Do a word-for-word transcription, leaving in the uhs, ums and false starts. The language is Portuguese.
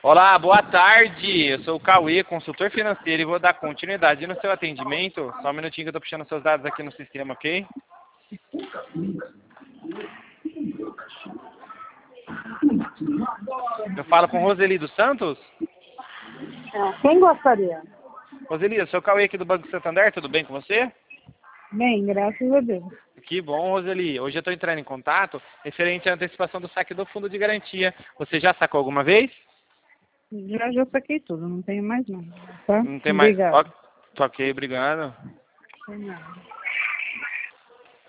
Olá, boa tarde. Eu sou o Cauê, consultor financeiro, e vou dar continuidade no seu atendimento. Só um minutinho que eu estou puxando seus dados aqui no sistema, ok? Eu falo com Roseli dos Santos? É, quem gostaria? Roseli, eu sou o Cauê aqui do Banco Santander, tudo bem com você? Bem, graças a Deus. Que bom, Roseli. Hoje eu estou entrando em contato referente à antecipação do saque do fundo de garantia. Você já sacou alguma vez? Já, já saquei tudo, não tenho mais nada, tá? Não tem mais. Obrigada. Ó, ok, obrigado. Não tem nada.